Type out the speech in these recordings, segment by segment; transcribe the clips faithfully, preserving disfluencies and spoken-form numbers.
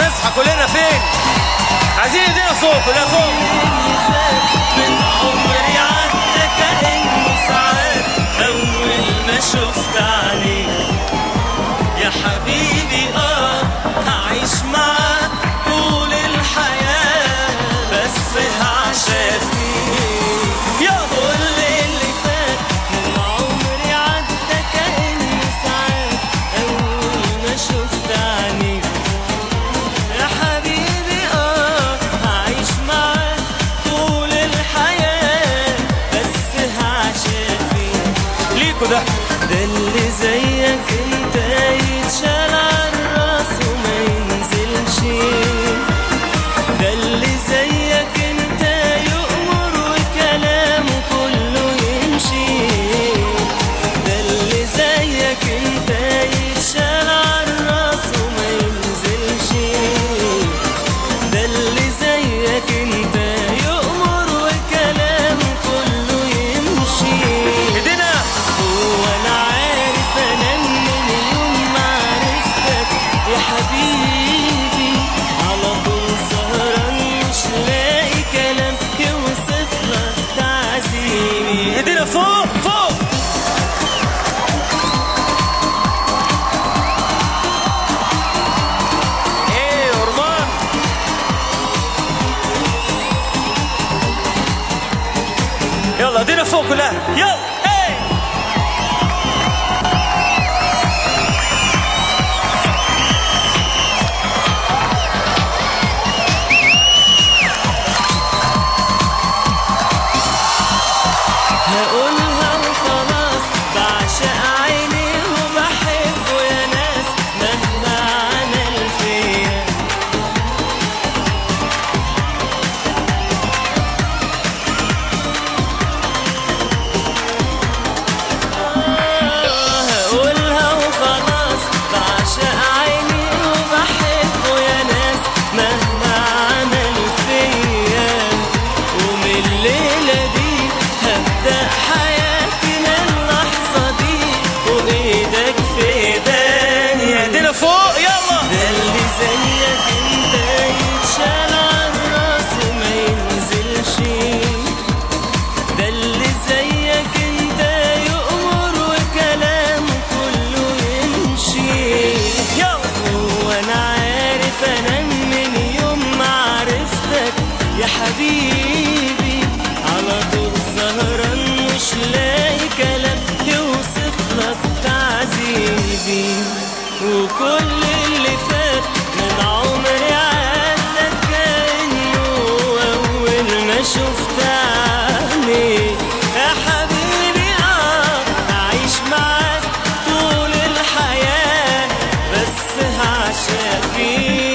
نصحى كلنا فين؟ عايزين ايدينا فوق كلنا فوق. من عمري عدى كأنه ساعات أول ما شفت عليك يا حبيبي. اه هعيش معاك طول الحياة بس هعشق فيك يا كل اللي فات. من عمري عدى كأنه ساعات أول ما شفت عليك يا حبيبي. اه هعيش معاك طول الحياة بس هعشق فيك. ليكوا ده ده اللي زيك انت يتشال عالراس وما ينزلش. ده اللي زيك انت يؤمر وكلامه كله يمشي. ده اللي زيك انت يتشال عالراس وما ينزلش. ده اللي زيك انت يؤمر وكلامه كله يمشي. ايدينا هو انا عارف انا من يوم ما عرفتك يا حبيبي على طول سهران مش لاقي كلام يوصف لك تعذيبي. ايدينا فوق فوق. ايه ورمان يلا ايدينا فوق كلها يلا. ايه هقولها وخلاص بعشق عيني وبحبه يا ناس مهما عمل فيا. هقولها وخلاص بعشق عيني وبحبه يا ناس مهما عمل فيا. ومن الليلة دي هبدأ حياتي من اللحظة دي وإيدك في إيديا. ايدينا فوق يلا. ده اللي زيك انت يتشال عالراس وما ينزلش. ده اللي زيك انت يؤمر وكلامه كله يمشي. هو انا عارف انا من يوم ما عرفتك يا حبيبي على طول سهران مش لاقي كلام يوصف لك تعذيبي. وكل اللي فات من عمري عدى كأنه أول ما شفت عينيك يا حبيبي. اه هعيش معاك طول الحياة بس هعشق فيك.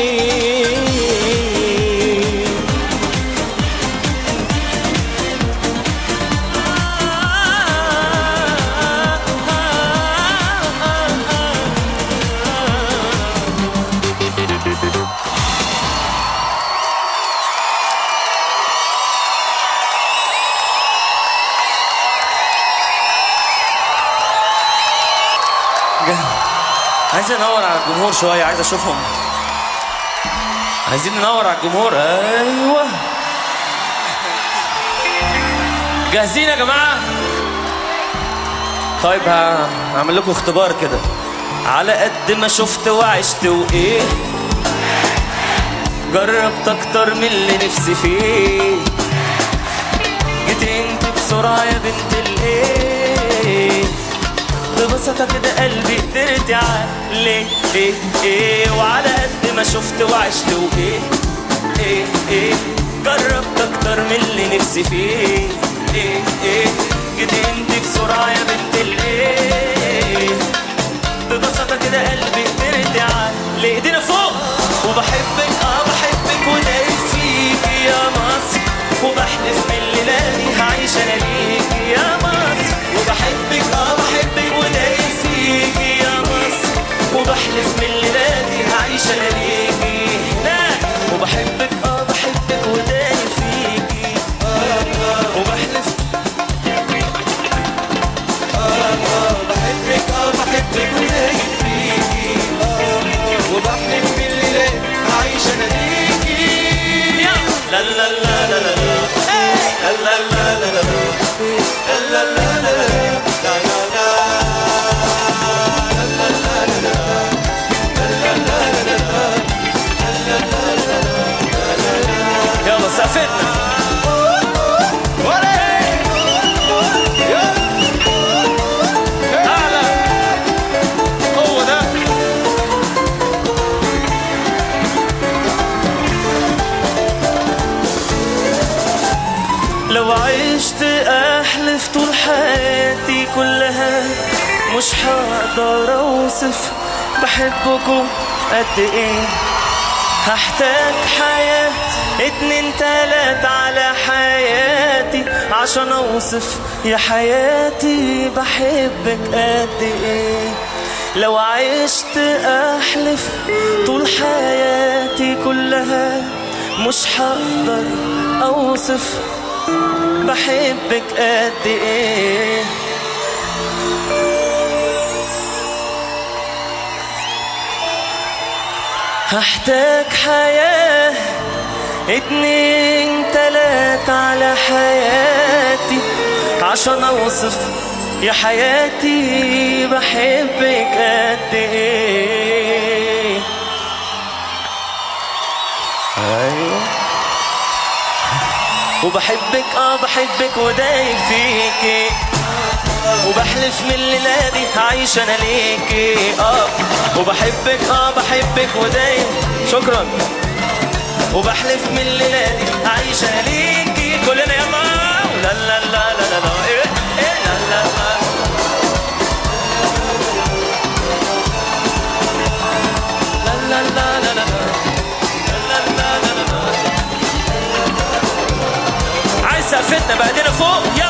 عايز انور على الجمهور شويه، عايز اشوفهم. عايزين ننور على الجمهور. ايوه جاهزين يا جماعه؟ طيب هعمل لكم اختبار كده. على قد ما شفت وعشت وايه جربت اكتر من اللي نفسي فيه. جيت انت بسرعه يا بنت الايه ببساطة كده قلبي قدرت عليه. ايه ايه وعلى قد ما شفت وعشت وايه ايه ايه جربت اكتر من اللي نفسي فيه. ايه ايه جيت انت بسرعة يا بنت الايه ببساطة كده قلبي قدرت عليه. ايدينا فوق. وبحبك اه بحبك ودايب فيكي يا مصر وبحلف من الليلة دي هعيش انا ليكي يا مصر. وبحبك اه بحبك ودايب فيكي يا مصر وبحلف من الليلة دي هعيش انا ليكي هناك. وبحبك اه بحبك ودايب فيكي وبحلف اه بحبك اه بحبك ودايب فيكي وبحلف من الليلة سقفتنا لو عشت احلف طول حياتي كلها مش هقدر اوصف بحبكم قد ايه. هحتاج حياة اتنين تلات على حياتي عشان اوصف يا حياتي بحبك قد ايه. لو عشت احلف طول حياتي كلها مش هقدر اوصف بحبك قد ايه. هحتاج حياة اتنين تلات على حياتي عشان اوصف يا حياتي بحبك قد ايه. ايوه وبحبك اه بحبك ودايب فيكي وبحلف من الليلة دي هعيش انا ليكي اه وبحبك اه بحبك ودايب شكرا وبحلف من الليلة دي هعيش انا ليكي كلنا يلا لا لا لا لا لا لا ايه ايه لا لا لا لا لا لا لا لا لا لا لا عايز سقفتنا بقى ايدينا فوق.